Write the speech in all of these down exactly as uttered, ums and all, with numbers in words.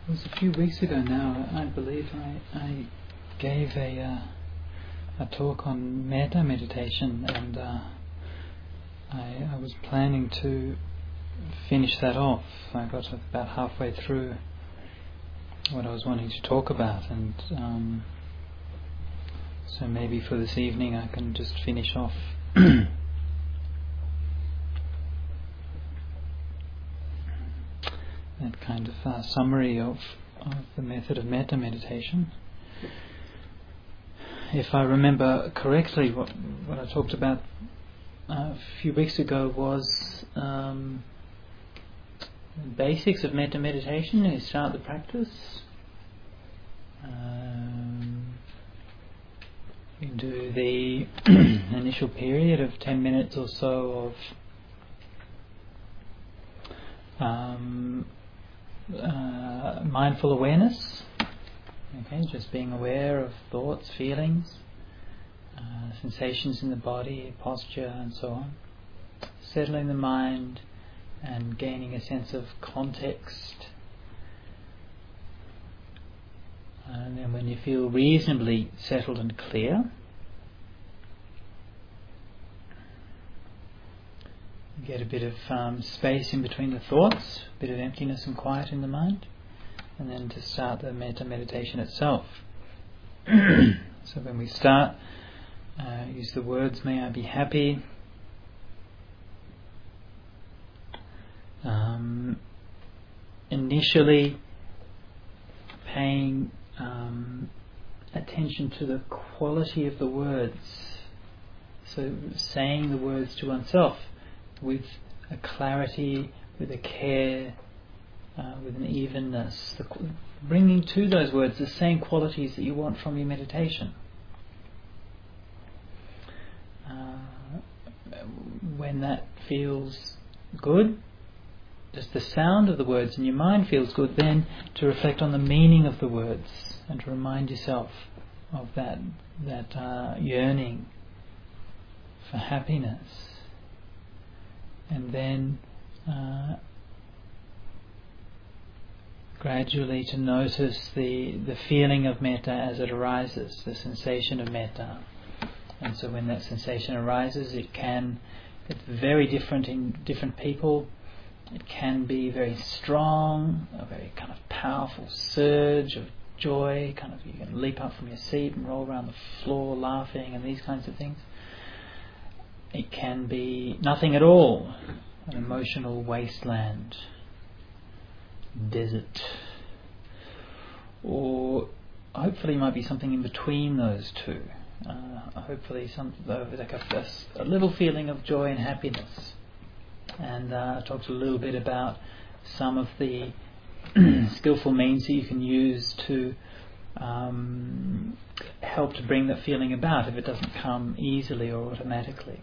It was a few weeks ago now, I believe I, I gave a uh, a talk on metta meditation, and uh, I, I was planning to finish that off. I got about halfway through what I was wanting to talk about, and um, so maybe for this evening I can just finish off that kind of uh, summary of, of the method of metta meditation. If I remember correctly, what, what I talked about uh, a few weeks ago was um, the basics of metta meditation. You start the practice. Um, you do the initial period of ten minutes or so of um, Uh, mindful awareness, okay, just being aware of thoughts, feelings, uh, sensations in the body, posture, and so on. Settling the mind and gaining a sense of context. And then when you feel reasonably settled and clear, get a bit of um, space in between the thoughts, a bit of emptiness and quiet in the mind, and then to start the metta meditation itself. So when we start, uh, use the words, "May I be happy." Um, initially, paying um, attention to the quality of the words. So saying the words to oneself with a clarity, with a care, uh, with an evenness, the, bringing to those words the same qualities that you want from your meditation. Uh, when that feels good, just the sound of the words in your mind feels good, then to reflect on the meaning of the words and to remind yourself of that, that uh, yearning for happiness. And then uh, gradually to notice the, the feeling of metta as it arises, the sensation of metta. And so when that sensation arises, it can, it's very different in different people. It can be very strong, a very kind of powerful surge of joy, kind of you can leap up from your seat and roll around the floor laughing and these kinds of things. It can be nothing at all, an emotional wasteland, desert, or hopefully might be something in between those two. Uh, hopefully some like a, a little feeling of joy and happiness. And uh, I talked a little bit about some of the skillful means that you can use to um, help to bring that feeling about if it doesn't come easily or automatically.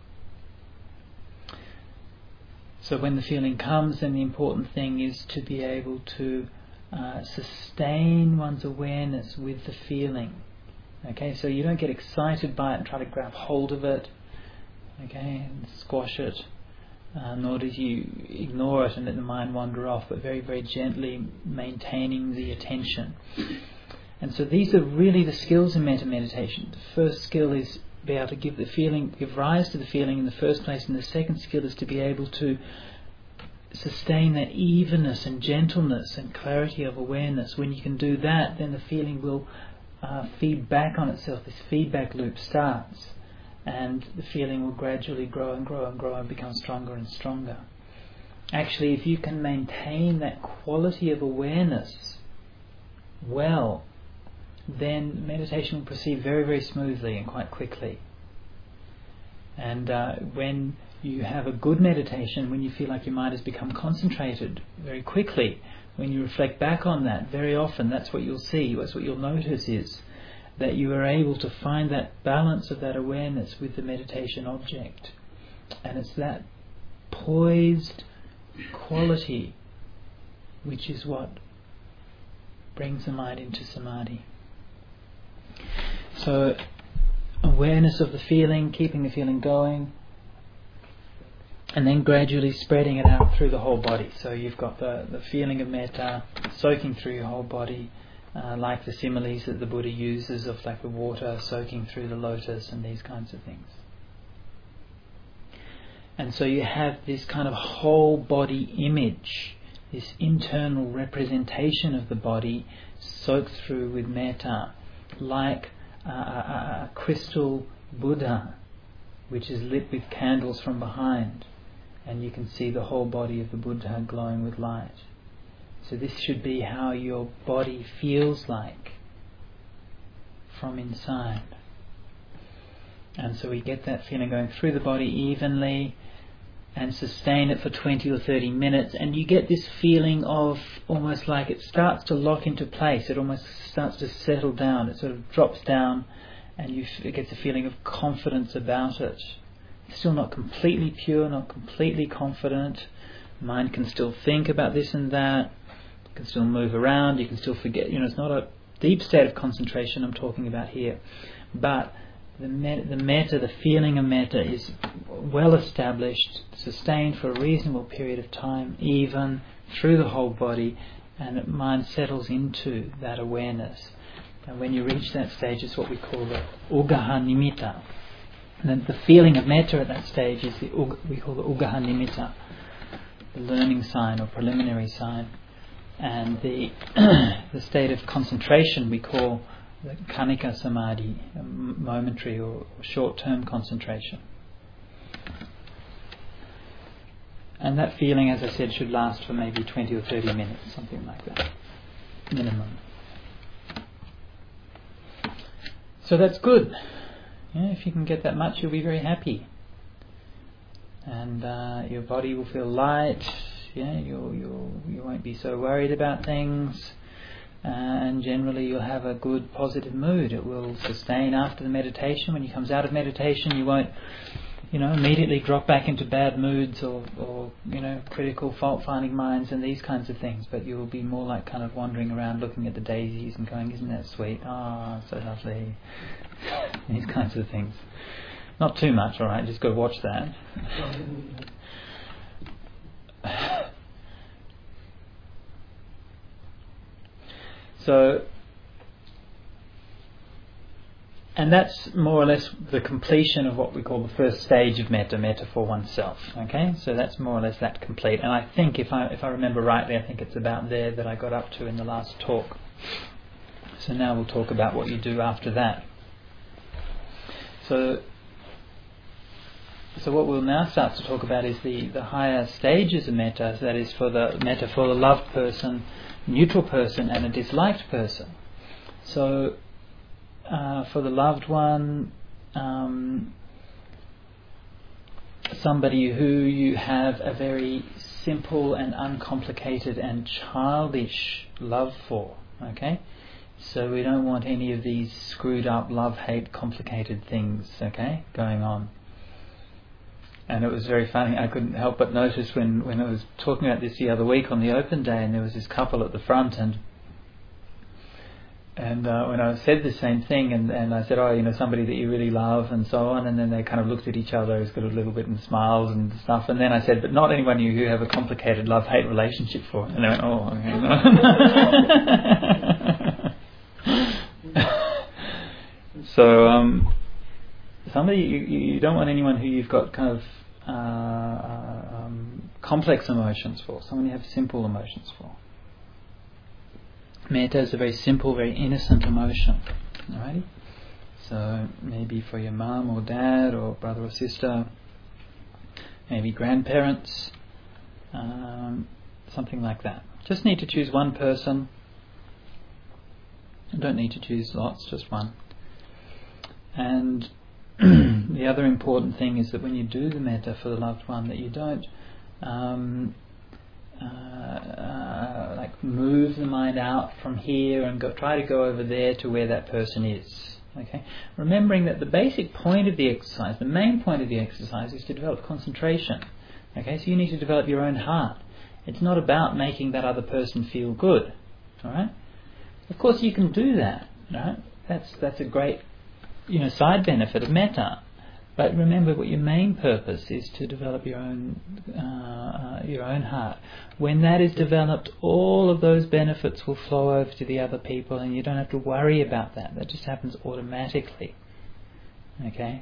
So when the feeling comes, then the important thing is to be able to uh, sustain one's awareness with the feeling. Okay, so you don't get excited by it and try to grab hold of it, okay, and squash it, uh, nor do you ignore it and let the mind wander off, but very, very gently maintaining the attention. And so these are really the skills in metta meditation. The first skill is be able to give the feeling, give rise to the feeling in the first place, and the second skill is to be able to sustain that evenness and gentleness and clarity of awareness. When you can do that, then the feeling will uh, feed back on itself. This feedback loop starts, and the feeling will gradually grow and grow and grow and become stronger and stronger. Actually, if you can maintain that quality of awareness well, then meditation will proceed very, very smoothly and quite quickly. And uh, when you have a good meditation, when you feel like your mind has become concentrated very quickly, when you reflect back on that, very often that's what you'll see, that's what you'll notice is that you are able to find that balance of that awareness with the meditation object. And it's that poised quality which is what brings the mind into samadhi. So awareness of the feeling, keeping the feeling going, and then gradually spreading it out through the whole body. So you've got the, the feeling of metta soaking through your whole body, uh, like the similes that the Buddha uses of like the water soaking through the lotus and these kinds of things. And so you have this kind of whole body image, this internal representation of the body soaked through with metta, like a, a, a crystal Buddha which is lit with candles from behind, and you can see the whole body of the Buddha glowing with light. So this should be how your body feels like from inside. And so we get that feeling going through the body evenly and sustain it for twenty or thirty minutes, and you get this feeling of almost like it starts to lock into place, it almost starts to settle down, it sort of drops down, and you f- it gets a feeling of confidence about it. It's still not completely pure, not completely confident. Mind can still think about this and that, you can still move around, you can still forget, you know, it's not a deep state of concentration I'm talking about here, but the metta, the metta, the feeling of metta is well established, sustained for a reasonable period of time, even through the whole body, and the mind settles into that awareness. And when you reach that stage, it's what we call the Ugaha Nimitta. And then the feeling of metta at that stage is the we call the Ugaha Nimitta, the learning sign or preliminary sign. And the the state of concentration we call the Kanika Samadhi, momentary or short-term concentration. And that feeling, as I said, should last for maybe twenty or thirty minutes, something like that, minimum. So that's good. Yeah, if you can get that much, you'll be very happy. And uh, your body will feel light. Yeah, you'll, you'll, you won't be so worried about things. Uh, and generally you'll have a good positive mood. It will sustain after the meditation. When you comes out of meditation, you won't, you know, immediately drop back into bad moods or, or you know, critical fault-finding minds and these kinds of things. But you will be more like kind of wandering around looking at the daisies and going, isn't that sweet? Ah, oh, so lovely. These kinds of things. Not too much, all right. Just go watch that. So, and that's more or less the completion of what we call the first stage of metta, metta for oneself. Okay, so that's more or less that complete. And I think, if I if I remember rightly, I think it's about there that I got up to in the last talk. So now we'll talk about what you do after that. So, so what we'll now start to talk about is the, the higher stages of metta. That is for the metta for the loved person, neutral person, and a disliked person. So, uh, for the loved one, um, somebody who you have a very simple and uncomplicated and childish love for, okay? So we don't want any of these screwed up love-hate complicated things, okay, going on. And it was very funny, I couldn't help but notice when, when I was talking about this the other week on the open day, and there was this couple at the front, and and uh, when I said the same thing, and, and I said, oh, you know, somebody that you really love, and so on, and then they kind of looked at each other, it's got a little bit and smiles and stuff, and then I said, but not anyone you who have a complicated love-hate relationship for. And they went, oh, okay. So, um, somebody, you, you don't want anyone who you've got kind of uh, um, complex emotions for, someone you have simple emotions for. Metta is a very simple, very innocent emotion. Alrighty? So maybe for your mum or dad or brother or sister, maybe grandparents, um, something like that. Just need to choose one person. You don't need to choose lots, just one. And the other important thing is that when you do the metta for the loved one, that you don't um, uh, uh, like move the mind out from here and go, try to go over there to where that person is. Okay, remembering that the basic point of the exercise, the main point of the exercise, is to develop concentration. Okay, so you need to develop your own heart. It's not about making that other person feel good. All right. Of course, you can do that. Right. That's that's a great, you know, side benefit of metta. But remember, what your main purpose is to develop your own uh, uh, your own heart. When that is developed, all of those benefits will flow over to the other people, and you don't have to worry about that. That just happens automatically. Okay?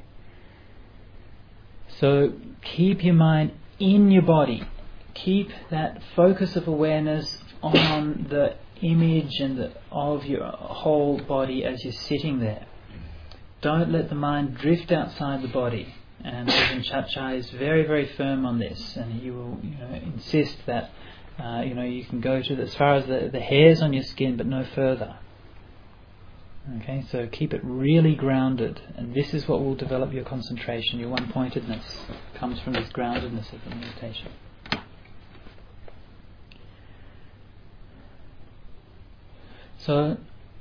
So keep your mind in your body. Keep that focus of awareness on the image and the, of your whole body as you're sitting there. Don't let the mind drift outside the body. And Ajahn Chachai is very, very firm on this, and he will, you know, insist that uh, you know you can go to the, as far as the, the hairs on your skin, but no further. Okay, so keep it really grounded, and this is what will develop your concentration. Your one-pointedness comes from this groundedness of the meditation. So,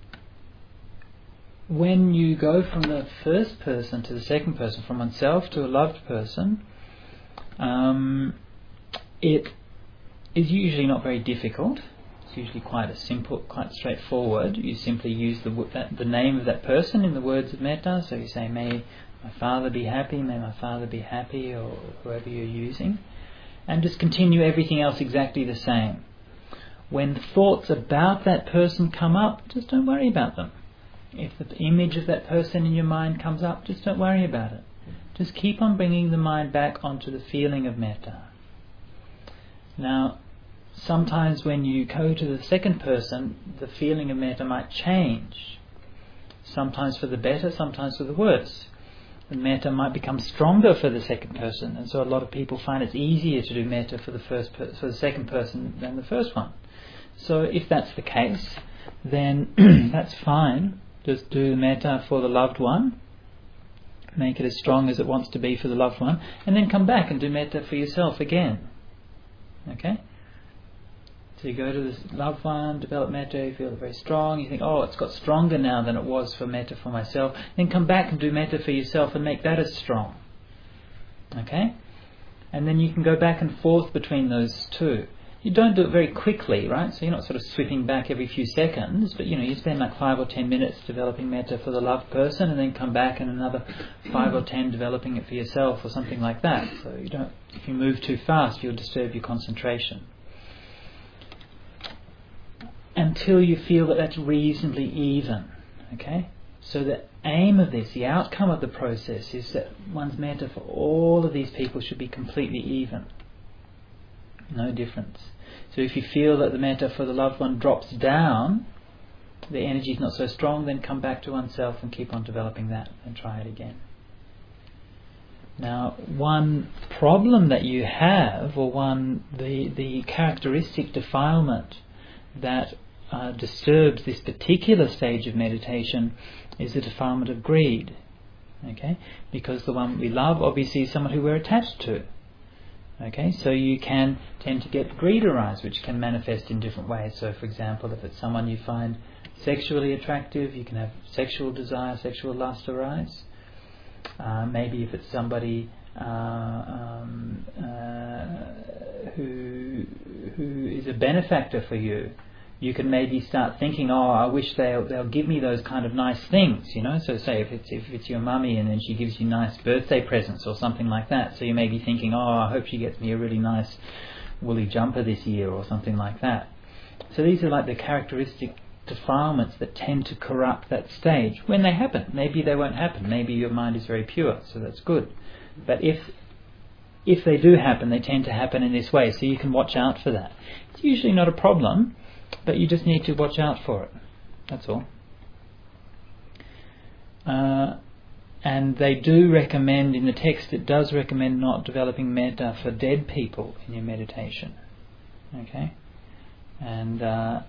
when you go from the first person to the second person, from oneself to a loved person, um, it is usually not very difficult. It's usually quite a simple, quite straightforward. You simply use the that, the name of that person in the words of metta. So you say, "May my father be happy," "May my father be happy," or whoever you're using, and just continue everything else exactly the same. When thoughts about that person come up, just don't worry about them. If the image of that person in your mind comes up, just don't worry about it. Just keep on bringing the mind back onto the feeling of metta. Now, sometimes when you go to the second person, the feeling of metta might change. Sometimes for the better, sometimes for the worse. The metta might become stronger for the second person, and so a lot of people find it's easier to do metta for the first per- for the second person than the first one. So if that's the case, then that's fine. Just do metta for the loved one. Make it as strong as it wants to be for the loved one, and then come back and do metta for yourself again. Okay? So you go to this loved one, develop metta, you feel it very strong, you think, oh, it's got stronger now than it was for metta for myself. Then come back and do metta for yourself and make that as strong. Okay? And then you can go back and forth between those two. You don't do it very quickly, right? So you're not sort of sweeping back every few seconds, but you know, you spend like five or ten minutes developing metta for the loved person, and then come back and another five or ten developing it for yourself, or something like that. So you don't, if you move too fast, you'll disturb your concentration. Until you feel that that's reasonably even, okay? So the aim of this, the outcome of the process, is that one's metta for all of these people should be completely even. No difference. So if you feel that the metta for the loved one drops down, the energy is not so strong, then come back to oneself and keep on developing that and try it again. Now, one problem that you have, or one the the characteristic defilement that uh, disturbs this particular stage of meditation, is the defilement of greed. Okay, because the one we love obviously is someone who we're attached to. Okay, so you can tend to get greed arise, which can manifest in different ways. So, for example, if it's someone you find sexually attractive, you can have sexual desire, sexual lust arise. Uh, maybe if it's somebody uh, um, uh, who who is a benefactor for you, you can maybe start thinking, oh, I wish they'll they'll give me those kind of nice things, you know. So say if it's if it's your mummy and then she gives you nice birthday presents or something like that, so you may be thinking, oh, I hope she gets me a really nice woolly jumper this year or something like that. So these are like the characteristic defilements that tend to corrupt that stage. When they happen, maybe they won't happen. Maybe your mind is very pure, so that's good. But if if they do happen, they tend to happen in this way, so you can watch out for that. It's usually not a problem, but you just need to watch out for it. That's all. Uh, and they do recommend, in the text it does recommend not developing metta for dead people in your meditation. Okay? And uh,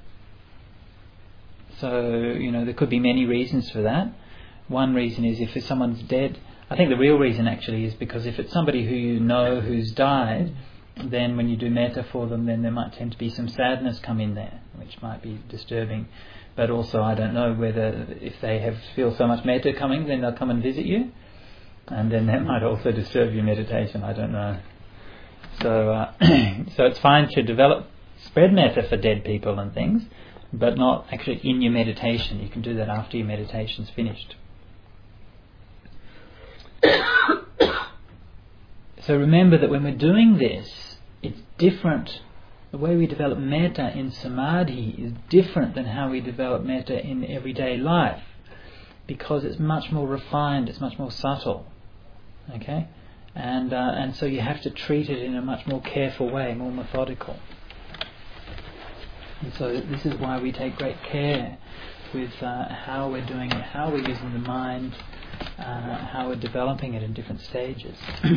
so, you know, there could be many reasons for that. One reason is if someone's dead, I think the real reason actually is because if it's somebody who you know who's died, then when you do metta for them, then there might tend to be some sadness come in there, which might be disturbing. But also, I don't know whether if they have feel so much metta coming, then they'll come and visit you, and then that might also disturb your meditation. I don't know. So, uh, so it's fine to develop, spread metta for dead people and things, but not actually in your meditation. You can do that after your meditation's finished. So remember that when we're doing this, it's different. The way we develop metta in samadhi is different than how we develop metta in everyday life, because it's much more refined, it's much more subtle. Okay? And uh, and so you have to treat it in a much more careful way, more methodical. And so this is why we take great care with uh, how we're doing it, how we're using the mind, uh, how we're developing it in different stages.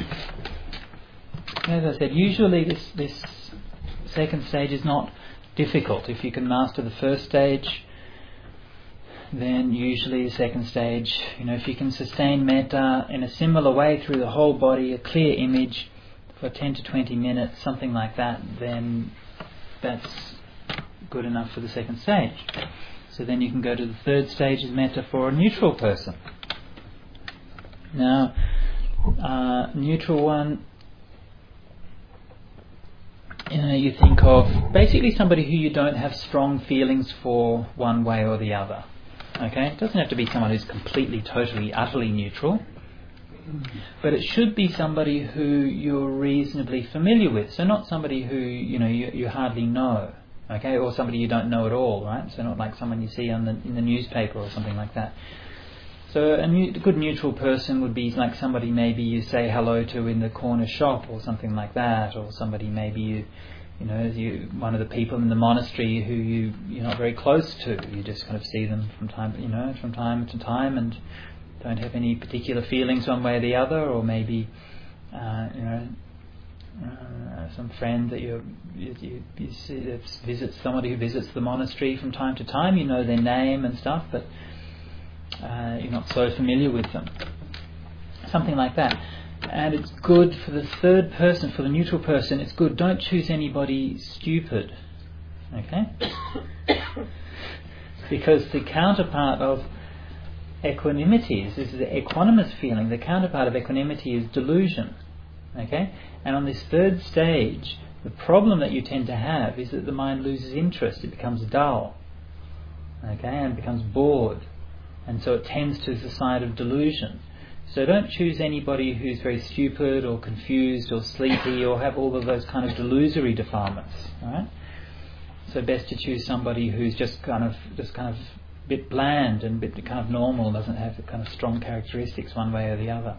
As I said, usually this this second stage is not difficult. If you can master the first stage, then usually the second stage, you know, if you can sustain metta in a similar way through the whole body, a clear image for ten to twenty minutes, something like that, then that's good enough for the second stage. So then you can go to the third stage as metta for a neutral person. Now, uh, neutral one, you know, you think of basically somebody who you don't have strong feelings for one way or the other. Okay? It doesn't have to be someone who's completely, totally, utterly neutral, but it should be somebody who you're reasonably familiar with. So not somebody who, you know, you, you hardly know. Okay, or somebody you don't know at all, right? So not like someone you see on the, in the newspaper or something like that. So a new, good neutral person would be like somebody maybe you say hello to in the corner shop or something like that, or somebody maybe you, you know, you one of the people in the monastery who you you're not very close to. You just kind of see them from time, you know, from time to time, and don't have any particular feelings one way or the other, or maybe, uh, you know. Uh, some friend that you you, you, you see that visits somebody who visits the monastery from time to time. You know their name and stuff, but uh, you're not so familiar with them. Something like that. And it's good for the third person, for the neutral person. It's good. Don't choose anybody stupid. Okay? Because the counterpart of equanimity is this is the equanimous feeling. The counterpart of equanimity is delusion. Okay? And on this third stage, the problem that you tend to have is that the mind loses interest, it becomes dull, okay, and becomes bored, and so it tends to the side of delusion. So don't choose anybody who's very stupid or confused or sleepy or have all of those kind of delusory defilements. All right? So best to choose somebody who's just kind of just kind of a bit bland and a bit kind of normal, doesn't have the kind of strong characteristics one way or the other.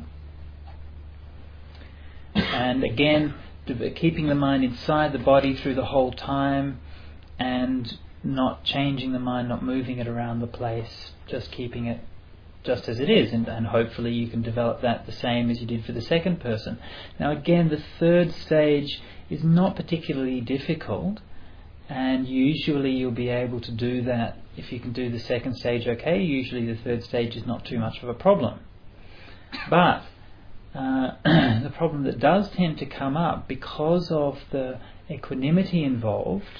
And again, keeping the mind inside the body through the whole time, and not changing the mind, not moving it around the place, just keeping it just as it is, and, and hopefully you can develop that the same as you did for the second person. Now again, the third stage is not particularly difficult, and usually you'll be able to do that if you can do the second stage okay. Usually the third stage is not too much of a problem. But Uh, the problem that does tend to come up because of the equanimity involved,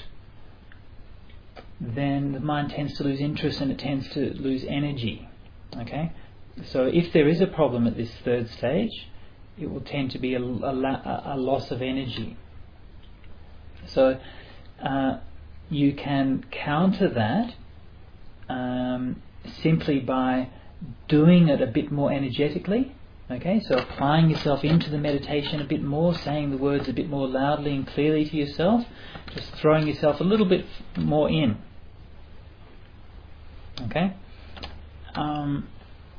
then the mind tends to lose interest and it tends to lose energy. Okay, so if there is a problem at this third stage, it will tend to be a, a, a loss of energy. So uh, you can counter that um, simply by doing it a bit more energetically. Okay, so applying yourself into the meditation a bit more, saying the words a bit more loudly and clearly to yourself, just throwing yourself a little bit more in. Okay? Um,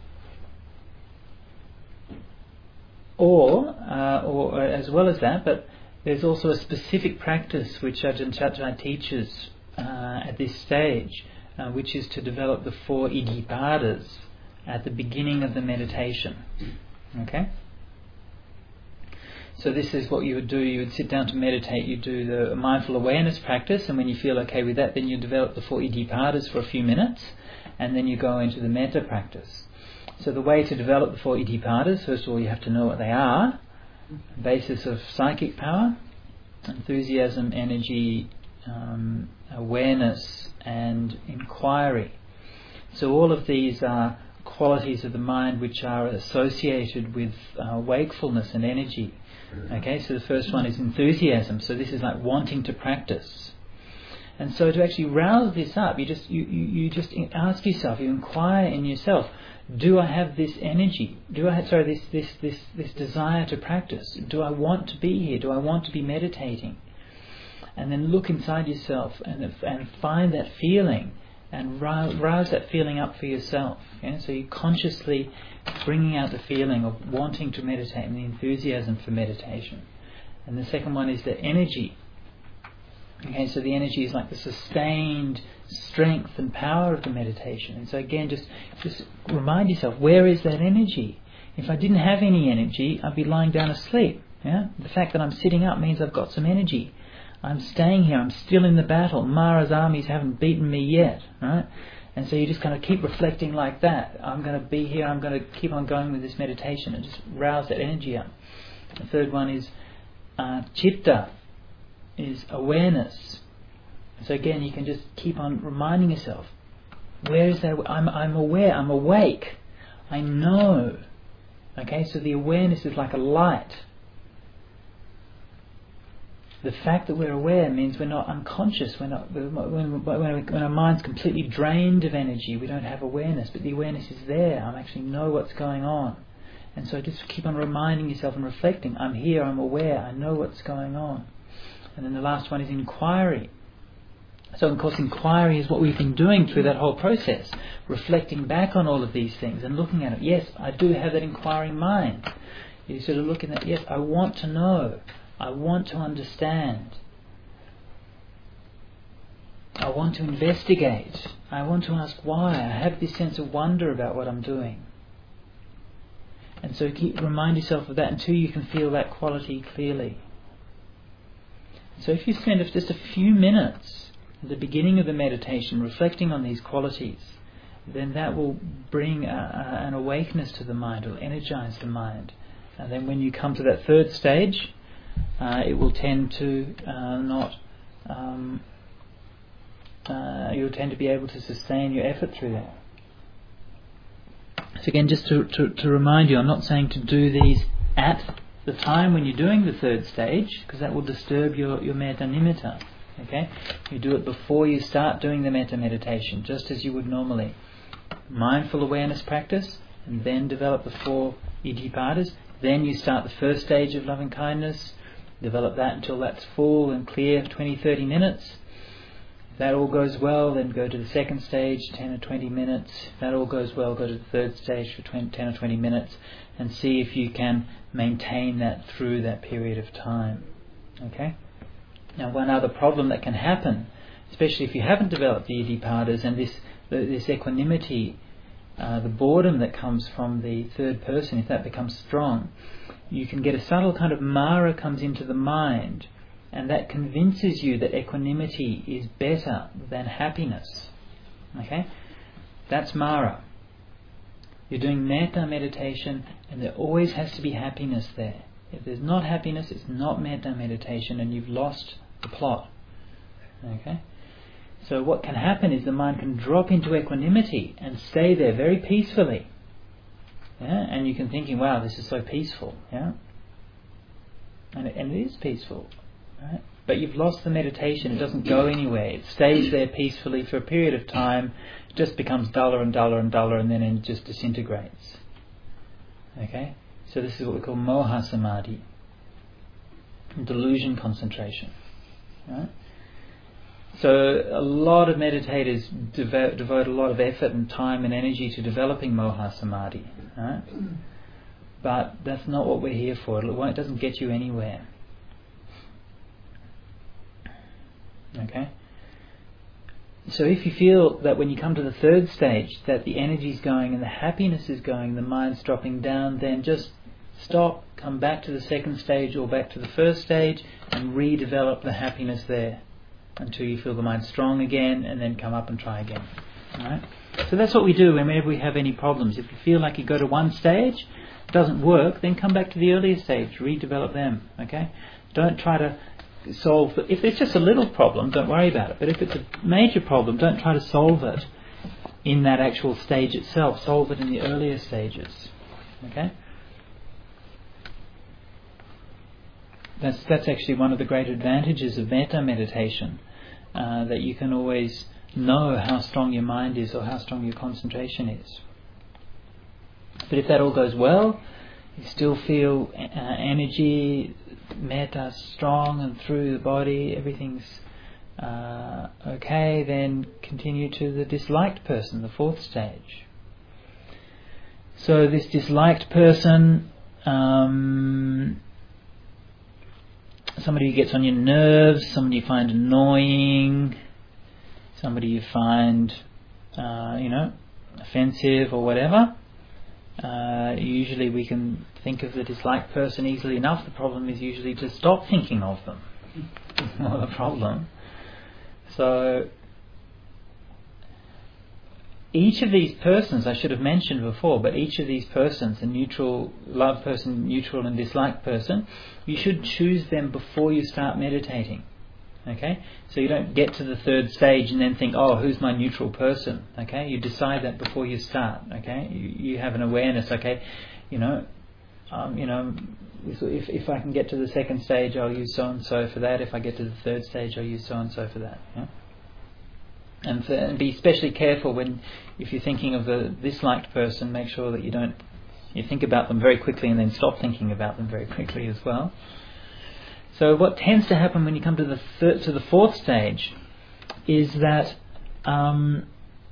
or, uh, or as well as that, but there's also a specific practice which Ajahn Chachai teaches uh, at this stage, uh, which is to develop the four Iddhipadas at the beginning of the meditation. Okay? So this is what you would do. You would sit down to meditate, you do the mindful awareness practice, and when you feel okay with that, then you develop the four Iddhipadas for a few minutes, and then you go into the metta practice. So the way to develop the four Iddhipadas, first of all you have to know what they are. Basis of psychic power, enthusiasm, energy, um, awareness and inquiry. So all of these are qualities of the mind which are associated with uh, wakefulness and energy. Okay, so the first one is enthusiasm. So this is like wanting to practice. And so to actually rouse this up, you just you, you, you just ask yourself, you inquire in yourself, do I have this energy? Do I have, sorry, this, this, this, this desire to practice? Do I want to be here? Do I want to be meditating? And then look inside yourself and and find that feeling and rouse, rouse that feeling up for yourself. Yeah? So you're consciously bringing out the feeling of wanting to meditate and the enthusiasm for meditation. And the second one is the energy. Okay, so the energy is like the sustained strength and power of the meditation. And so again, just just remind yourself, where is that energy? If I didn't have any energy, I'd be lying down asleep. Yeah? The fact that I'm sitting up means I've got some energy. I'm staying here, I'm still in the battle. Mara's armies haven't beaten me yet. Right? And so you just kind of keep reflecting like that. I'm going to be here, I'm going to keep on going with this meditation and just rouse that energy up. The third one is uh, chitta, is awareness. So again, you can just keep on reminding yourself, where is that? I'm, I'm aware, I'm awake, I know. Okay, so the awareness is like a light. The fact that we're aware means we're not unconscious. We're not when, when, when our mind's completely drained of energy, we don't have awareness, but the awareness is there. I actually know what's going on. And so just keep on reminding yourself and reflecting, I'm here, I'm aware, I know what's going on. And then the last one is inquiry. So of course inquiry is what we've been doing through that whole process, reflecting back on all of these things and looking at it. Yes, I do have that inquiring mind. You're sort of looking at, yes, I want to know, I want to understand, I want to investigate, I want to ask why, I have this sense of wonder about what I'm doing. And so keep remind yourself of that until you can feel that quality clearly. So if you spend just a few minutes at the beginning of the meditation reflecting on these qualities, then that will bring a, a, an awakeness to the mind, it will energize the mind. And then when you come to that third stage, uh, it will tend to uh, not, um, uh, you'll tend to be able to sustain your effort through that. So again, just to, to, to remind you, I'm not saying to do these at the time when you're doing the third stage, because that will disturb your, your metta nimitta. Okay? You do it before you start doing the metta meditation, just as you would normally. Mindful awareness practice, and then develop the four iddhipadas. Then you start the first stage of loving kindness, develop that until that's full and clear, twenty to thirty minutes. If that all goes well, then go to the second stage, ten or twenty minutes. If that all goes well, go to the third stage for ten or twenty minutes, and see if you can maintain that through that period of time. Okay? Now, one other problem that can happen, especially if you haven't developed the iddhipadas and this this equanimity, uh, the boredom that comes from the third person, if that becomes strong, you can get a subtle kind of mara comes into the mind, and that convinces you that equanimity is better than happiness. Okay? That's mara. You're doing metta meditation, and there always has to be happiness there. If there's not happiness, it's not metta meditation, and you've lost the plot. Okay? So what can happen is the mind can drop into equanimity and stay there very peacefully. Yeah? And you can thinking, wow, this is so peaceful. Yeah? And it, and it is peaceful. Right? But you've lost the meditation, it doesn't go anywhere. It stays there peacefully for a period of time, it just becomes duller and duller and duller, and then it just disintegrates. Okay? So this is what we call moha samadhi, delusion concentration. Right? So a lot of meditators devote, devote a lot of effort and time and energy to developing moha samadhi. Right? But that's not what we're here for. It, won't, it doesn't get you anywhere. Okay? So if you feel that when you come to the third stage that the energy is going and the happiness is going, the mind's dropping down, then just stop, come back to the second stage or back to the first stage and redevelop the happiness there until you feel the mind strong again, and then come up and try again. Alright? So that's what we do whenever we have any problems. If you feel like you go to one stage, it doesn't work, then come back to the earlier stage, redevelop them. Okay? Don't try to solve it. If it's just a little problem, don't worry about it. But if it's a major problem, don't try to solve it in that actual stage itself. Solve it in the earlier stages. Okay? That's that's actually one of the great advantages of metta meditation. uh, that you can always know how strong your mind is or how strong your concentration is. But if that all goes well, you still feel uh, energy, metta strong and through the body, everything's uh, okay, then continue to the disliked person, the fourth stage. So this disliked person, um, somebody who gets on your nerves, somebody you find annoying, somebody you find, uh, you know, offensive or whatever. Uh, usually we can think of the disliked person easily enough. The problem is usually to stop thinking of them. It's not a problem. So each of these persons, I should have mentioned before, but each of these persons, the neutral, love person, neutral and disliked person, you should choose them before you start meditating. Okay? So you don't get to the third stage and then think, oh, who's my neutral person? Okay? You decide that before you start. Okay? You, you have an awareness, okay, you know, um, you know, if if I can get to the second stage, I'll use so-and-so for that. If I get to the third stage, I'll use so-and-so for that. Yeah? And, for, and be especially careful when, if you're thinking of the disliked person, make sure that you don't, you think about them very quickly and then stop thinking about them very quickly as well. So what tends to happen when you come to the third, to the fourth stage is that, um,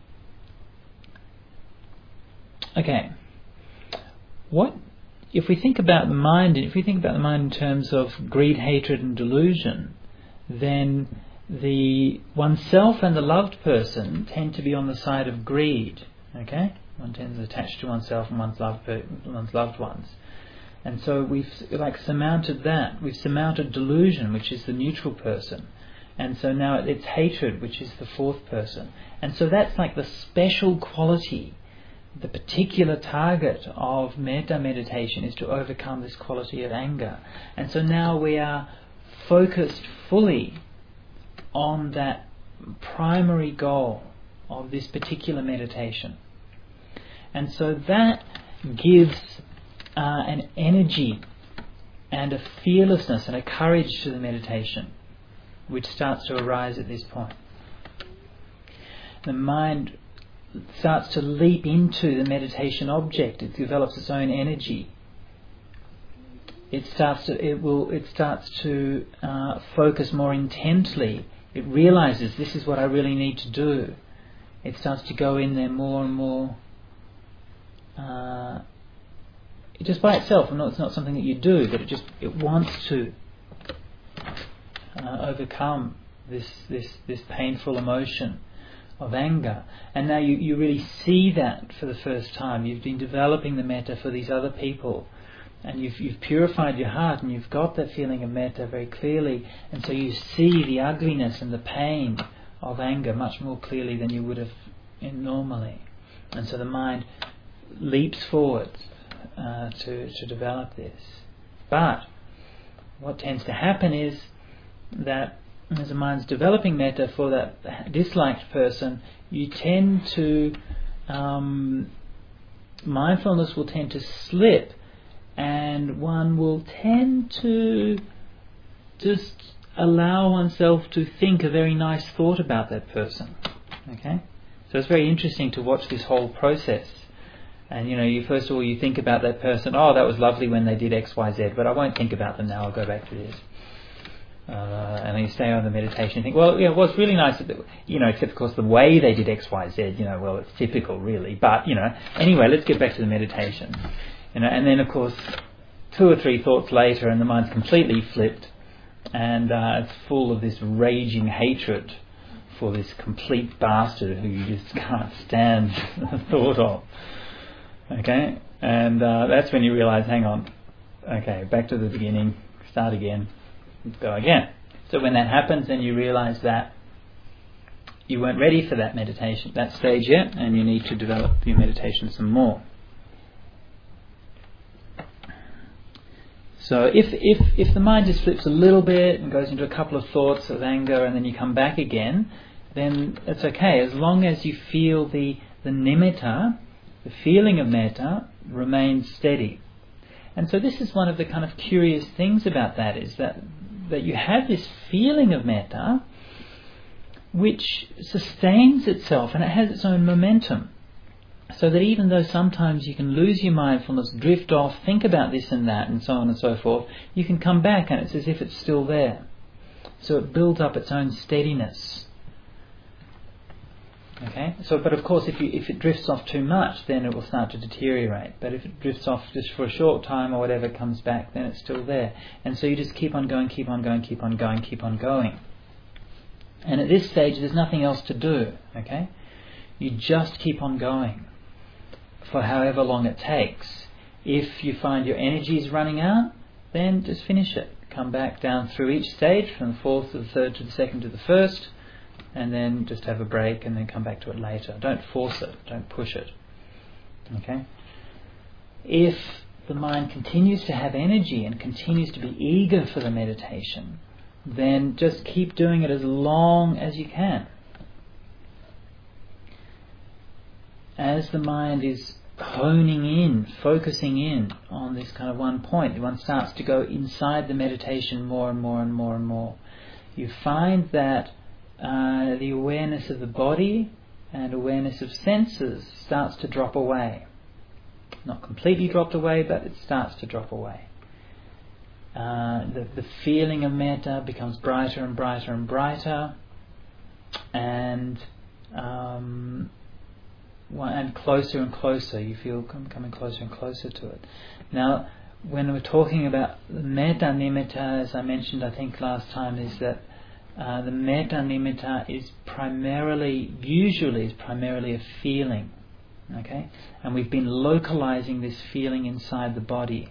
okay, what if we think about the mind? If we think about the mind in terms of greed, hatred, and delusion, then the oneself and the loved person tend to be on the side of greed. Okay, one tends to attach to oneself and one's loved, one's loved ones. And so we've like surmounted that. We've surmounted delusion, which is the neutral person. And so now it's hatred, which is the fourth person. And so that's like the special quality, the particular target of metta meditation is to overcome this quality of anger. And so now we are focused fully on that primary goal of this particular meditation. And so that gives Uh, an energy and a fearlessness and a courage to the meditation, which starts to arise at this point. The mind starts to leap into the meditation object. It develops its own energy. It starts to. It will. It starts to uh, focus more intently. It realizes this is what I really need to do. It starts to go in there more and more. Uh, Just by itself, and it's not something that you do, but it just it wants to uh, overcome this this this painful emotion of anger. And now you, you really see that for the first time. You've been developing the metta for these other people, and you've you've purified your heart, and you've got that feeling of metta very clearly. And so you see the ugliness and the pain of anger much more clearly than you would have in normally. And so the mind leaps forward Uh, to, to develop this. But what tends to happen is that as the mind's developing metta for that disliked person, you tend to, um, mindfulness will tend to slip, and one will tend to just allow oneself to think a very nice thought about that person. Okay? So it's very interesting to watch this whole process. And you know, you first of all you think about that person. Oh, that was lovely when they did X, Y, Z. But I won't think about them now. I'll go back to this. Uh, and then you stay on the meditation and think, well, yeah, it was really nice. That, you know, except of course the way they did X, Y, Z. You know, well, it's typical really. But you know, anyway, let's get back to the meditation. You know, and then of course, two or three thoughts later, and the mind's completely flipped, and uh, it's full of this raging hatred for this complete bastard who you just can't stand the thought of. Okay, and uh, that's when you realise, hang on, okay, back to the beginning, start again, go again. So when that happens, then you realise that you weren't ready for that meditation, that stage yet, and you need to develop your meditation some more. So if if if the mind just flips a little bit and goes into a couple of thoughts of anger, and then you come back again, then it's okay, as long as you feel the the nimitta, the feeling of metta, remains steady. And so this is one of the kind of curious things about that, is that that you have this feeling of metta, which sustains itself and it has its own momentum. So that even though sometimes you can lose your mindfulness, drift off, think about this and that and so on and so forth, you can come back and it's as if it's still there. So it builds up its own steadiness. Okay, so but of course if you if it drifts off too much, then it will start to deteriorate. But if it drifts off just for a short time or whatever, comes back, then it's still there. And so you just keep on going, keep on going, keep on going, keep on going. And at this stage, there's nothing else to do. Okay, you just keep on going for however long it takes. If you find your energy is running out, then just finish it. Come back down through each stage, from the fourth to the third to the second to the first. And then just have a break and then come back to it later. Don't force it. Don't push it. Okay? If the mind continues to have energy and continues to be eager for the meditation, then just keep doing it as long as you can. As the mind is honing in, focusing in on this kind of one point, one starts to go inside the meditation more and more and more and more. You find that Uh, the awareness of the body and awareness of senses starts to drop away. Not completely dropped away, but it starts to drop away. Uh, the, the feeling of metta becomes brighter and brighter and brighter, and um, and closer and closer. You feel coming closer and closer to it. Now, when we're talking about the metta nimitta, as I mentioned, I think last time, is that Uh, the metta nimitta is primarily, usually is primarily a feeling, okay? And we've been localizing this feeling inside the body.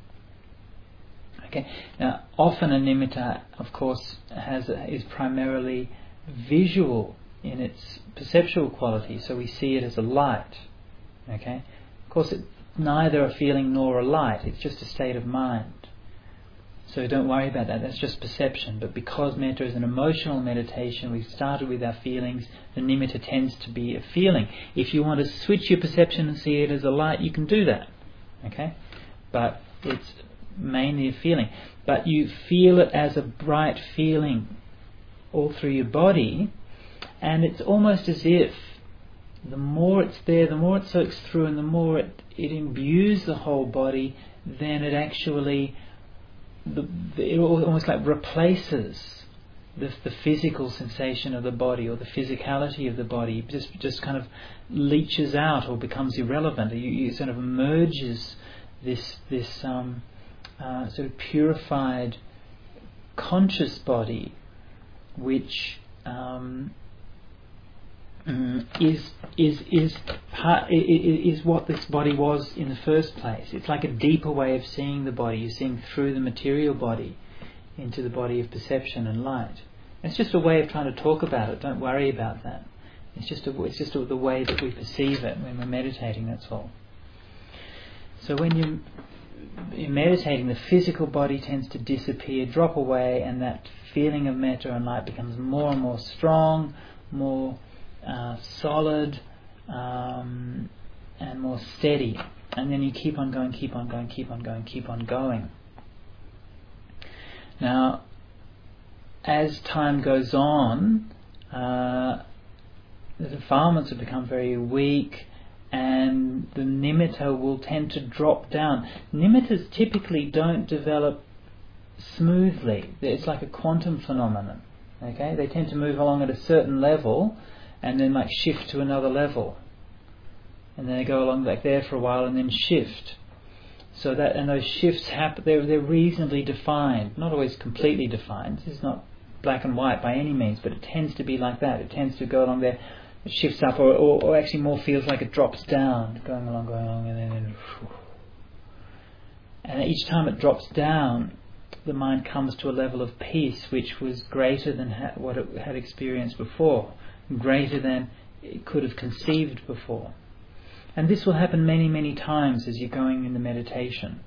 Okay. Now, often a nimitta, of course, has a, is primarily visual in its perceptual quality, so we see it as a light. Okay. Of course, it's neither a feeling nor a light; it's just a state of mind. So don't worry about that, that's just perception. But because metta is an emotional meditation, we've started with our feelings, the nimitta tends to be a feeling. If you want to switch your perception and see it as a light, you can do that. Okay? But it's mainly a feeling. But you feel it as a bright feeling all through your body, and it's almost as if the more it's there, the more it soaks through, and the more it, it imbues the whole body, then it actually... The, the, it almost like replaces the, the physical sensation of the body or the physicality of the body. It just just kind of leaches out or becomes irrelevant. You, you sort of merges this this um, uh, sort of purified conscious body, which um, Um, is is is part, is what this body was in the first place. It's like a deeper way of seeing the body. You're seeing through the material body into the body of perception and light. It's just a way of trying to talk about it. Don't worry about that. It's just a, it's just a, the way that we perceive it when we're meditating. That's all. So when you you're meditating, the physical body tends to disappear, drop away, and that feeling of metta and light becomes more and more strong, more Uh, solid um, and more steady, and then you keep on going, keep on going, keep on going, keep on going. Now, as time goes on, uh, the defilements have become very weak, and the nimitta will tend to drop down. Nimittas typically don't develop smoothly. It's like a quantum phenomenon. Okay, they tend to move along at a certain level, and then like shift to another level, and then they go along like there for a while and then shift. So that, and those shifts happen, they're, they're reasonably defined, not always completely defined. This is not black and white by any means, but it tends to be like that. It tends to go along there, it shifts up, or, or, or actually more feels like it drops down, going along, going along, and then whew. And each time it drops down, the mind comes to a level of peace which was greater than ha- what it had experienced before, greater than it could have conceived before. And this will happen many, many times as you're going in the meditation.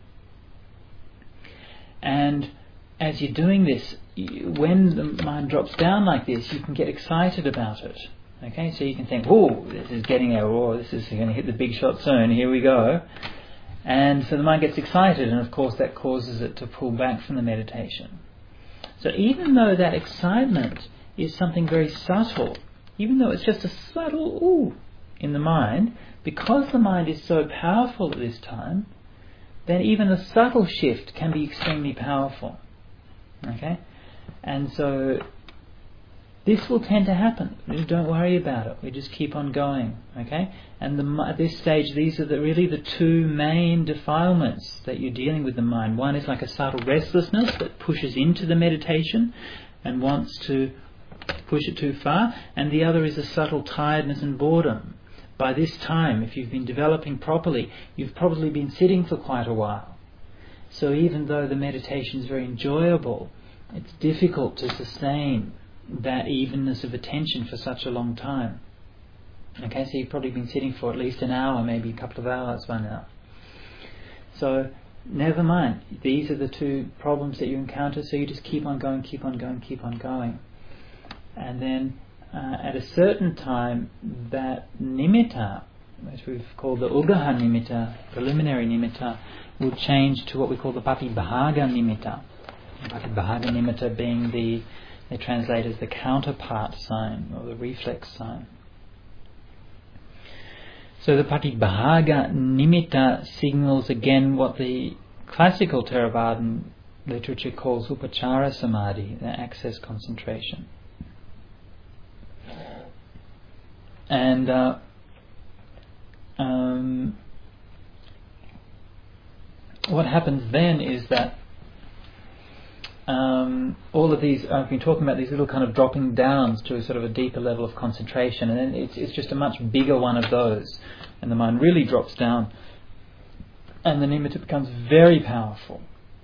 And as you're doing this, you, when the mind drops down like this, you can get excited about it. Okay, so you can think, "Whoa, this is getting there, or this is going to hit the big shot soon, here we go." And so the mind gets excited, and of course that causes it to pull back from the meditation. So even though that excitement is something very subtle. Even though it's just a subtle ooh in the mind, because the mind is so powerful at this time, then even a subtle shift can be extremely powerful. Okay? And so this will tend to happen. Don't worry about it. We just keep on going. Okay? And the, at this stage, these are the, really the two main defilements that you're dealing with the mind. One is like a subtle restlessness that pushes into the meditation and wants to push it too far. And the other is a subtle tiredness and boredom. By this time, if you've been developing properly, you've probably been sitting for quite a while. So even though the meditation is very enjoyable, it's difficult to sustain that evenness of attention for such a long time. Okay, so you've probably been sitting for at least an hour, maybe a couple of hours by now. So never mind. These are the two problems that you encounter, so you just keep on going, keep on going, keep on going. And then Uh, at a certain time, that nimitta, which we've called the ugaha nimitta, preliminary nimitta, will change to what we call the patibhaga nimitta. Patibhaga nimitta being the, they translate as the counterpart sign, or the reflex sign. So the patibhaga nimitta signals again what the classical Theravadan literature calls upachara samadhi, the access concentration. And uh, um, what happens then is that um, all of these, I've been talking about these little kind of dropping downs to a sort of a deeper level of concentration, and then it's, it's just a much bigger one of those, and the mind really drops down, and the nimitta becomes very powerful,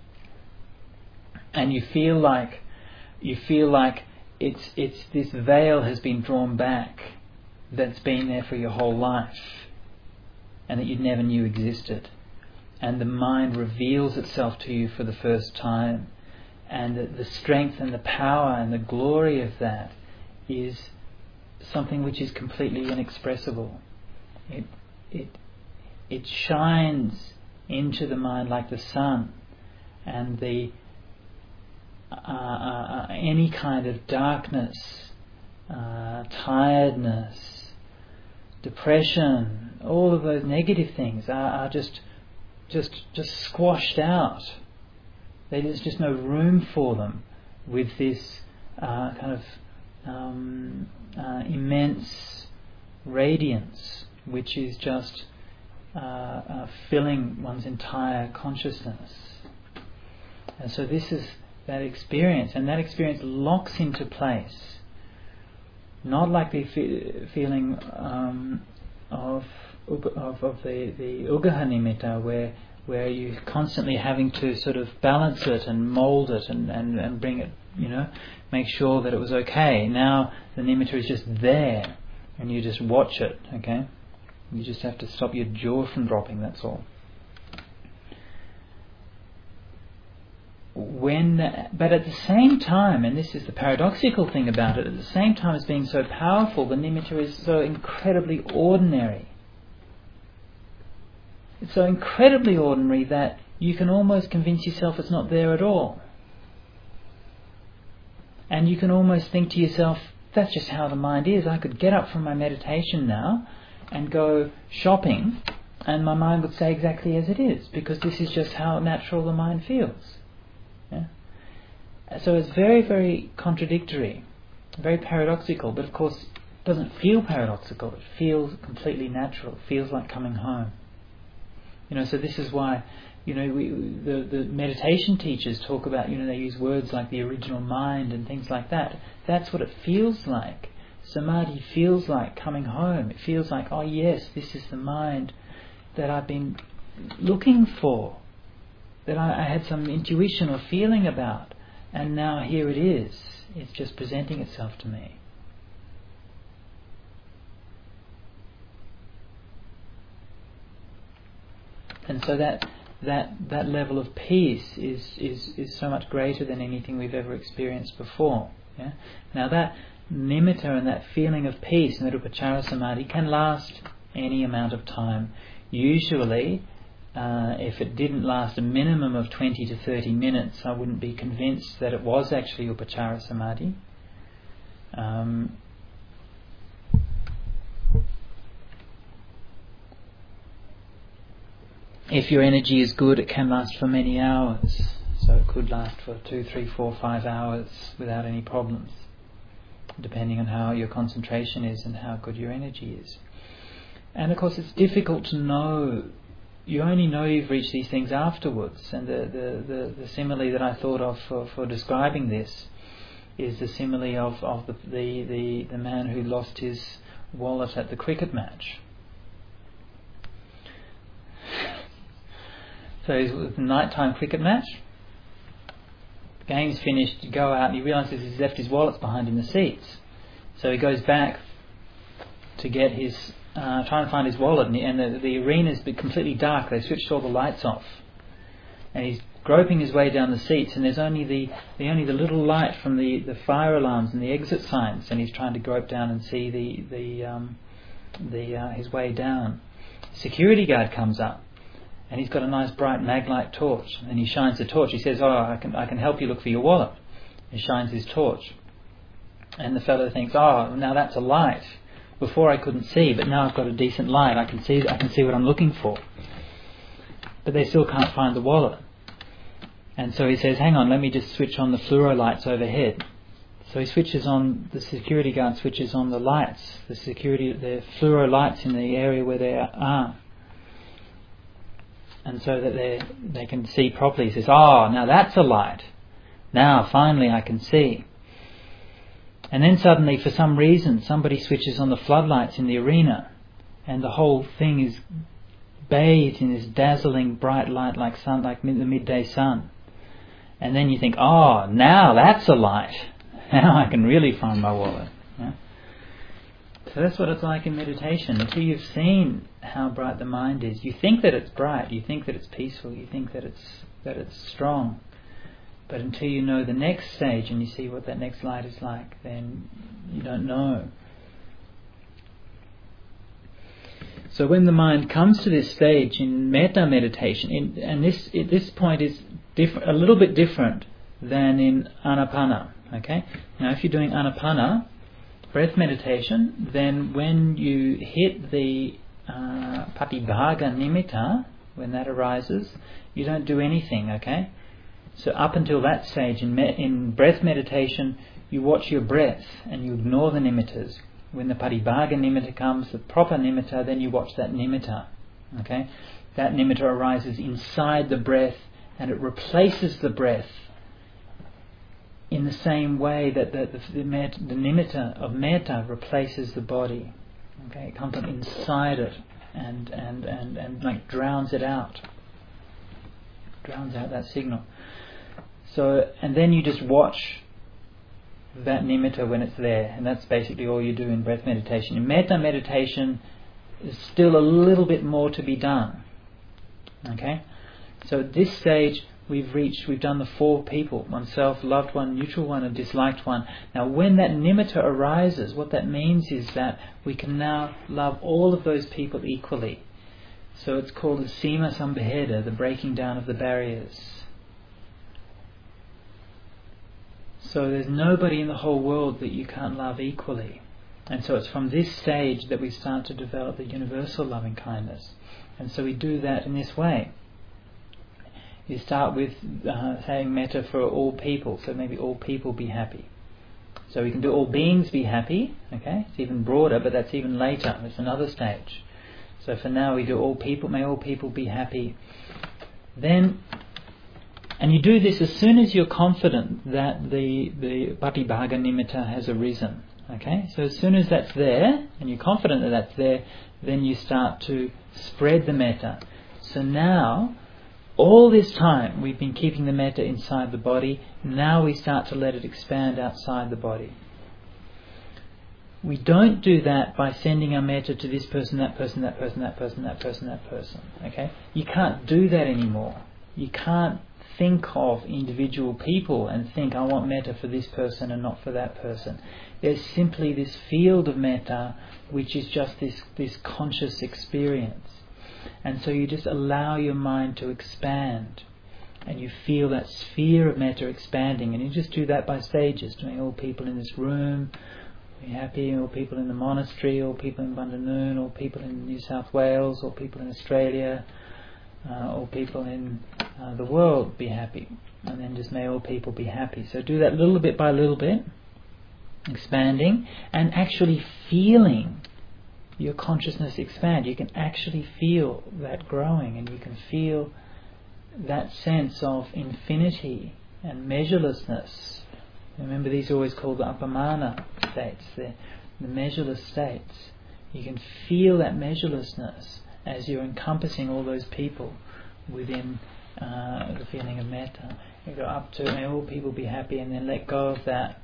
and you feel like you feel like it's it's this veil has been drawn back that's been there for your whole life and that you never knew existed, and the mind reveals itself to you for the first time, and the, the strength and the power and the glory of that is something which is completely inexpressible. It it it shines into the mind like the sun, and the uh, uh, any kind of darkness, uh, tiredness, depression, all of those negative things are, are just, just, just squashed out. There's just no room for them with this uh, kind of um, uh, immense radiance, which is just uh, uh, filling one's entire consciousness. And so this is that experience, and that experience locks into place. Not like the fe- feeling um, of, of of the the ugaha nimitta, where where you're constantly having to sort of balance it and mould it and, and, and bring it, you know, make sure that it was okay. Now the nimitta is just there, and you just watch it. Okay, you just have to stop your jaw from dropping. That's all. When, but at the same time, and this is the paradoxical thing about it, at the same time as being so powerful, the nimitta is so incredibly ordinary. It's so incredibly ordinary that you can almost convince yourself it's not there at all. And you can almost think to yourself, that's just how the mind is. I could get up from my meditation now and go shopping, and my mind would say exactly as it is, because this is just how natural the mind feels. Yeah? So it's very, very contradictory, very paradoxical, but of course it doesn't feel paradoxical. It feels completely natural. It feels like coming home. You know, so this is why, you know, we, the the meditation teachers talk about, you know, they use words like the original mind and things like that. That's what it feels like. Samadhi feels like coming home. It feels like, oh yes, this is the mind that I've been looking for, that I, I had some intuition or feeling about, and now here it is. It's just presenting itself to me. And so that that that level of peace is, is, is so much greater than anything we've ever experienced before. Yeah? Now that nimitta and that feeling of peace in the upachara samadhi can last any amount of time. Usually, Uh, if it didn't last a minimum of twenty to thirty minutes, I wouldn't be convinced that it was actually upachara samadhi. Um, if your energy is good, it can last for many hours. So it could last for two, three, four, five hours without any problems, depending on how your concentration is and how good your energy is. And of course it's difficult to know. You only know you've reached these things afterwards. And the, the, the, the simile that I thought of for, for describing this is the simile of, of the, the, the, the man who lost his wallet at the cricket match. So it was a nighttime cricket match. The game's finished, you go out and he realises he's left his wallets behind in the seats. So he goes back to get his, uh, try and find his wallet, and, the, and the, the arena's been completely dark. They switched all the lights off. And he's groping his way down the seats, and there's only the, the only the little light from the, the fire alarms and the exit signs, and he's trying to grope down and see the, the, um, the uh, his way down. Security guard comes up. And he's got a nice bright maglite torch, and he shines the torch. He says, "Oh, I can I can help you look for your wallet." He shines his torch, and the fellow thinks, "Oh, now that's a light. Before I couldn't see, but now I've got a decent light. I can see I can see what I'm looking for." But they still can't find the wallet, and so he says, "Hang on, let me just switch on the fluoro lights overhead." So he switches on, the security guard switches on the lights, the security the fluoro lights in the area where they are. And so that they they can see properly. He says, "Oh, now that's a light. Now finally I can see." And then suddenly, for some reason, somebody switches on the floodlights in the arena, and the whole thing is bathed in this dazzling bright light, like sun, like mid- the midday sun. And then you think, "Oh, now that's a light. Now I can really find my wallet." Yeah? So that's what it's like in meditation. Until you've seen how bright the mind is, you think that it's bright, you think that it's peaceful, you think that it's that it's strong. But until you know the next stage and you see what that next light is like, then you don't know. So when the mind comes to this stage in metta meditation, in, and this at this point is diff- a little bit different than in anapana. Okay. Now, if you're doing anapana, breath meditation, then when you hit the uh, patibhaga nimitta, when that arises, you don't do anything, okay? So up until that stage in, me- in breath meditation, you watch your breath and you ignore the nimittas. When the patibhaga nimitta comes, the proper nimitta, then you watch that nimitta, okay? That nimitta arises inside the breath and it replaces the breath in the same way that the, the, the, met, the nimitta of metta replaces the body. Okay, it comes up inside it and, and, and, and like drowns it out. Drowns out that signal. So, and then you just watch that nimitta when it's there, and that's basically all you do in breath meditation. In metta meditation, there's still a little bit more to be done. Okay? So at this stage, We've reached, we've done the four people, oneself, loved one, neutral one, and disliked one. Now when that nimitta arises, what that means is that we can now love all of those people equally. So it's called the sima sambheda, the breaking down of the barriers. So there's nobody in the whole world that you can't love equally. And so it's from this stage that we start to develop the universal loving kindness. And so we do that in this way. You start with uh, saying metta for all people, so maybe all people be happy. So we can do all beings be happy, okay? It's even broader, but that's even later. It's another stage. So for now we do all people, may all people be happy. Then, and you do this as soon as you're confident that the, the patibhaga nimitta has arisen, okay? So as soon as that's there, and you're confident that that's there, then you start to spread the metta. So now, all this time we've been keeping the metta inside the body. Now we start to let it expand outside the body. We don't do that by sending our metta to this person, that person, that person, that person, that person, that person. Okay? You can't do that anymore. You can't think of individual people and think, I want metta for this person and not for that person. There's simply this field of metta which is just this, this conscious experience. And so you just allow your mind to expand. and you feel that sphere of metta expanding, and you just do that by stages, doing all people in this room be happy, all people in the monastery, all people in Bandanoon, all people in New South Wales, all people in Australia, uh, all people in uh, the world be happy, and then just may all people be happy. So do that little bit by little bit, expanding, and actually feeling your consciousness expand. You can actually feel that growing, and you can feel that sense of infinity and measurelessness. Remember, these are always called the appamana states, the, the measureless states. You can feel that measurelessness as you're encompassing all those people within uh, the feeling of metta. You go up to, may all people be happy, and then let go of that.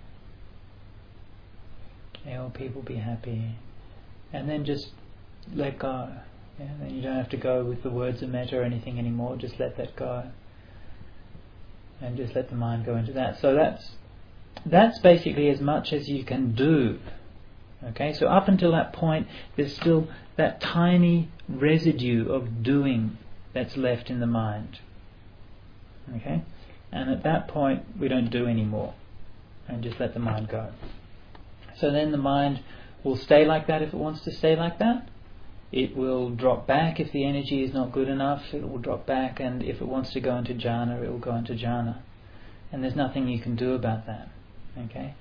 May all people be happy. And then just let go. Yeah, then you don't have to go with the words of metta or anything anymore. Just let that go, and just let the mind go into that. So that's that's basically as much as you can do. Okay, so up until that point, there's still that tiny residue of doing that's left in the mind. Okay, and at that point, we don't do anymore, and just let the mind go. So then the mind will stay like that if it wants to stay like that. It will drop back if the energy is not good enough. It will drop back, and if it wants to go into jhana, it will go into jhana. And there's nothing you can do about that. Okay.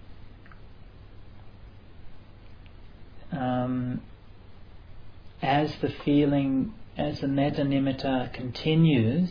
Um, as the feeling, as the metta nimitta continues,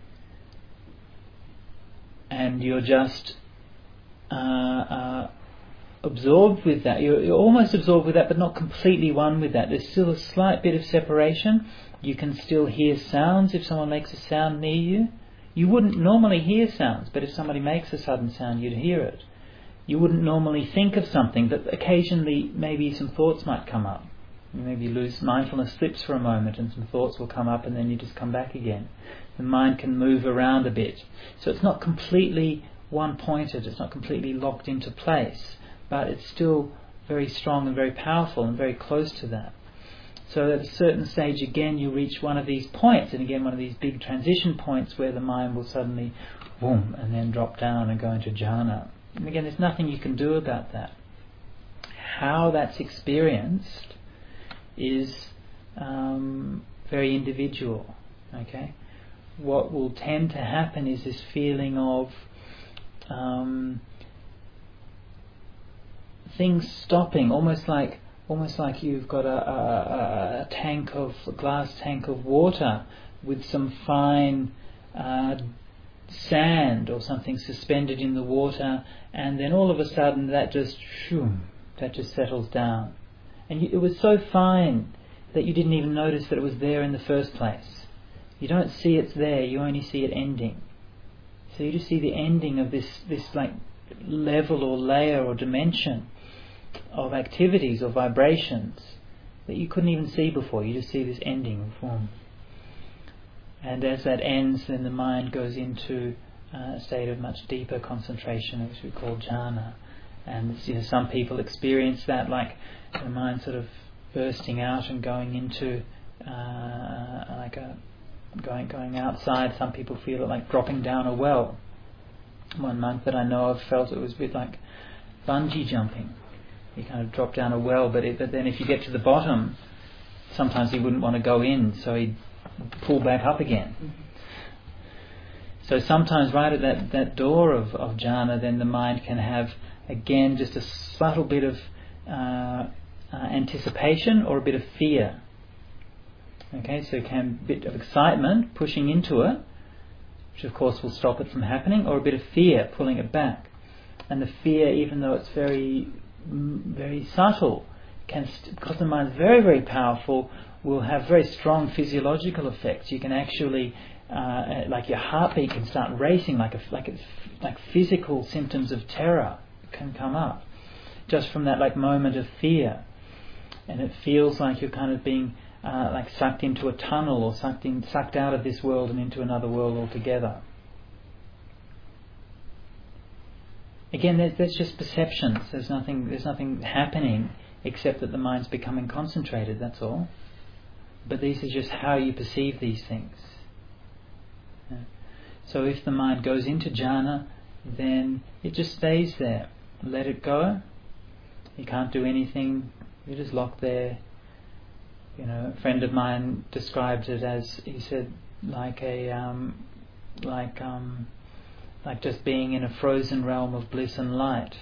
and you're just uh, uh, absorbed with that, you're, you're almost absorbed with that, but not completely one with that. There's still a slight bit of separation. You can still hear sounds if someone makes a sound near you. You wouldn't normally hear sounds, but if somebody makes a sudden sound, you'd hear it. You wouldn't normally think of something, but occasionally maybe some thoughts might come up. You maybe lose mindfulness, slips for a moment, and some thoughts will come up, and then you just come back again. The mind can move around a bit. So it's not completely one-pointed, it's not completely locked into place, but it's still very strong and very powerful and very close to that. So at a certain stage, again, you reach one of these points, and again one of these big transition points where the mind will suddenly boom, and then drop down and go into jhana. And again, there's nothing you can do about that. How that's experienced is um, very individual. Okay, what will tend to happen is this feeling of um, things stopping, almost like almost like you've got a, a, a tank of a glass tank of water with some fine uh, sand or something suspended in the water, and then all of a sudden that just shoom, that just settles down, and you, it was so fine that you didn't even notice that it was there in the first place. You don't see it's there, you only see it ending. So you just see the ending of this this like level or layer or dimension of activities or vibrations that you couldn't even see before. You just see this ending of form. And as that ends, then the mind goes into uh, a state of much deeper concentration, which we call jhana. And you know, some people experience that, like the mind sort of bursting out and going into uh, like a going going outside. Some people feel it like dropping down a well. One monk that I know of felt it was a bit like bungee jumping. He kind of dropped down a well, but, it, but then if you get to the bottom, sometimes he wouldn't want to go in, so he'd pull back up again. Mm-hmm. So sometimes right at that, that door of, of jhana, then the mind can have, again, just a subtle bit of uh, uh, anticipation or a bit of fear. Okay, so it can be a bit of excitement pushing into it, which of course will stop it from happening, or a bit of fear pulling it back. And the fear, even though it's very very subtle, can st- because the mind is very, very powerful, will have very strong physiological effects. You can actually, uh, like your heartbeat can start racing, like a, like it's like physical symptoms of terror can come up just from that like moment of fear, and it feels like you're kind of being uh, like sucked into a tunnel or sucked in, sucked out of this world and into another world altogether. Again, there's, there's just perceptions. There's nothing. There's nothing happening except that the mind's becoming concentrated. That's all. But these are just how you perceive these things. Yeah. So if the mind goes into jhana, then it just stays there. Let it go. You can't do anything. You're just locked there. You know, a friend of mine described it as, he said, like a um, like um, like just being in a frozen realm of bliss and light,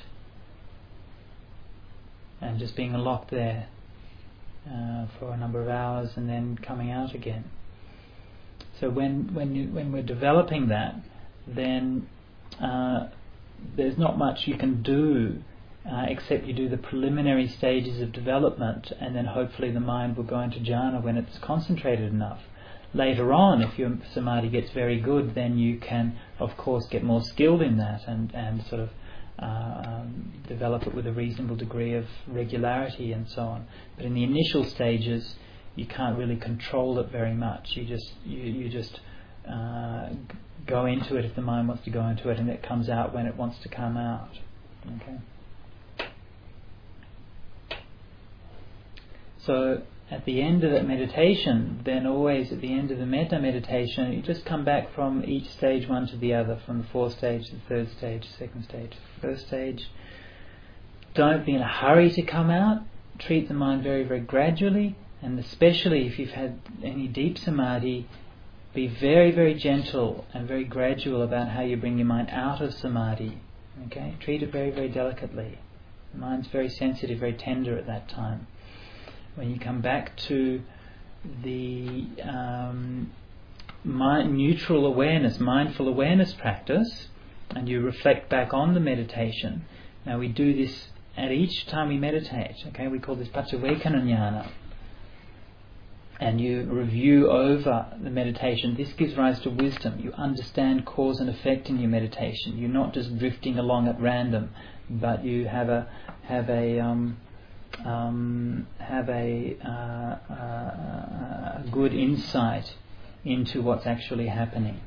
and just being locked there uh, for a number of hours and then coming out again. So when when you when we're developing that, then uh, there's not much you can do uh, except you do the preliminary stages of development, and then hopefully the mind will go into jhana when it's concentrated enough. Later on, if your samadhi gets very good, then you can, of course, get more skilled in that and, and sort of uh, um, develop it with a reasonable degree of regularity and so on. But in the initial stages, you can't really control it very much. You just you, you just uh, go into it if the mind wants to go into it, and it comes out when it wants to come out. Okay. So at the end of that meditation, then always at the end of the metta meditation, you just come back from each stage one to the other, from the fourth stage to the third stage, second stage, first stage. Don't be in a hurry to come out. Treat the mind very, very gradually, and especially if you've had any deep samadhi, be very, very gentle and very gradual about how you bring your mind out of samadhi. Okay? Treat it very, very delicately. The mind's very sensitive, very tender at that time. When you come back to the um, mind, neutral awareness, mindful awareness practice, and you reflect back on the meditation. Now we do this at each time we meditate. Okay, we call this Paccavekkhana Jnana. And you review over the meditation. This gives rise to wisdom. You understand cause and effect in your meditation. You're not just drifting along at random, but you have a have a um, Um, have a, uh, uh, a good insight into what's actually happening.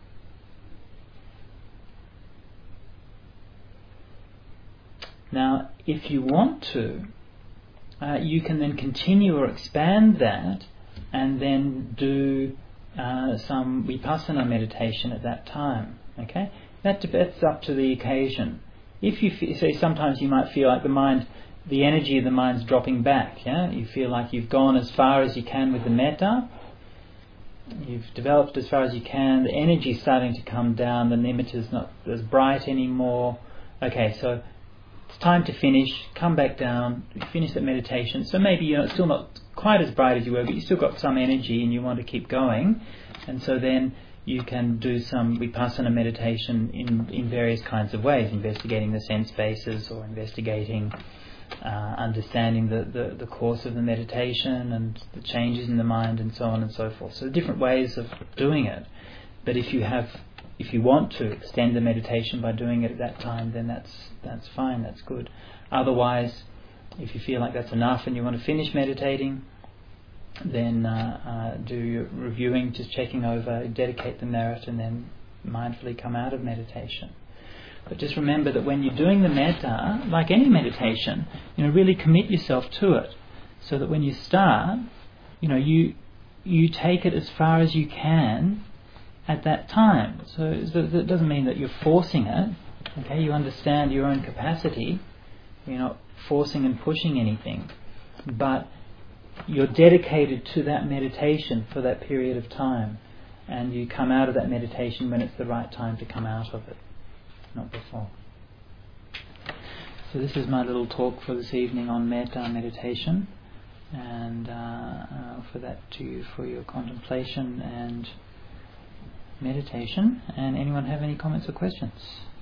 Now, if you want to, uh, you can then continue or expand that, and then do uh, some vipassana meditation at that time. Okay, that that's up to the occasion. If you feel, say, sometimes you might feel like the mind. The energy of the mind's dropping back. Yeah, you feel like you've gone as far as you can with the metta. You've developed as far as you can. The energy's starting to come down. The nimittar's not as bright anymore. Okay, so it's time to finish. Come back down. Finish that meditation. So maybe you're still not quite as bright as you were, but you've still got some energy and you want to keep going. And so then you can do some vipassana meditation in in various kinds of ways, investigating the sense bases or investigating. Uh, understanding the, the, the course of the meditation and the changes in the mind and so on and so forth. So different ways of doing it. But if you have, if you want to extend the meditation by doing it at that time, then that's that's fine, that's good. Otherwise, if you feel like that's enough and you want to finish meditating, then uh, uh, do your reviewing, just checking over, dedicate the merit, and then mindfully come out of meditation. But just remember that when you're doing the metta, like any meditation, you know, really commit yourself to it, so that when you start, you know, you you take it as far as you can at that time. So it doesn't mean that you're forcing it. Okay, you understand your own capacity. You're not forcing and pushing anything, but you're dedicated to that meditation for that period of time, and you come out of that meditation when it's the right time to come out of it. Not before. So this is my little talk for this evening on metta meditation, and uh, uh, for that to you for your contemplation and meditation. And anyone have any comments or questions?